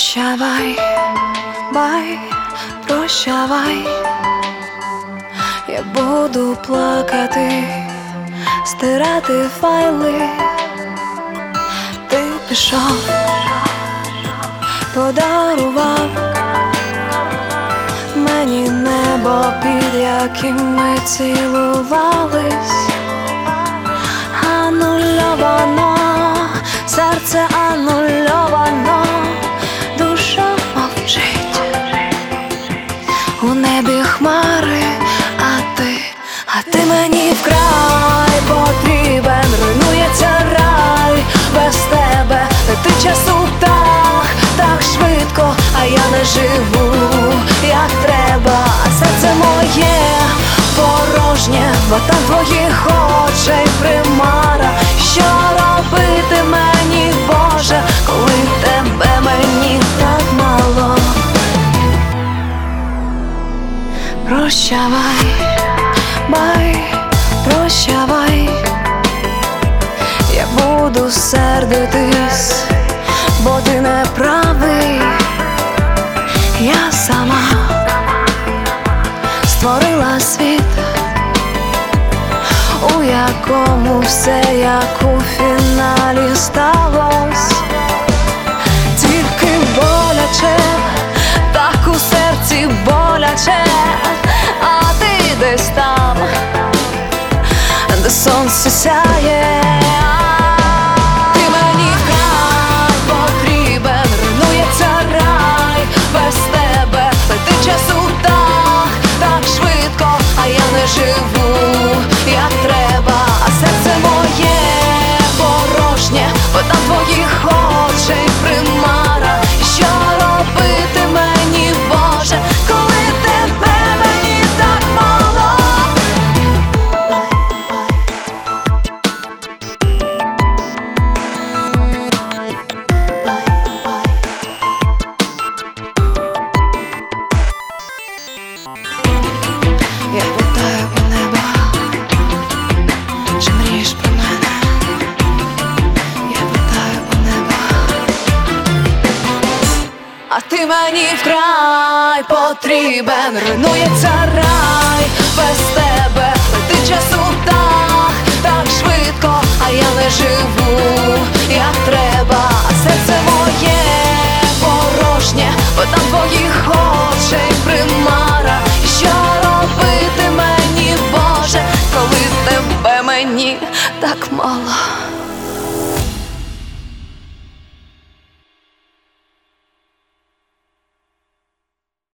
Прощавай, бай, прощавай, я буду плакати, стирати файли. Ти пішов, подарував мені небо, під яким ми цілувались. Анульовано, серце анульовано, душа мовчить. У небі хмари, а ти мені вкрай потрібен. Руйнується рай без тебе, летить часу так швидко, а я не живу як треба. А серце моє порожнє, бо там твоїх очей примара. Що робити мені, Боже, коли тебе мені так мало? Прощавай, бай, прощавай, я буду сердитись, бо ти не правий. Я сама створила світ, у якому все як у фіналі сталось. Тільки боляче, так у серці боляче, а ти десь там, де сонце сяє. Ти мені вкрай потрібен, руйнується рай без тебе, летить часу так швидко, а я не живу як треба. А серце моє порожнє, бо там твоїх очей примара. Що робити мені, Боже, коли тебе мені так мало? Я питаю у неба, чи мрієш про мене? Я питаю у неба, а ти мені вкрай потрібен. Руйнується рай без тебе, летить часу так швидко, а я не живу як треба. А серце моє порожнє, бо там твоїх очей примара. Що робити мені, Боже, коли тебе мені так мало?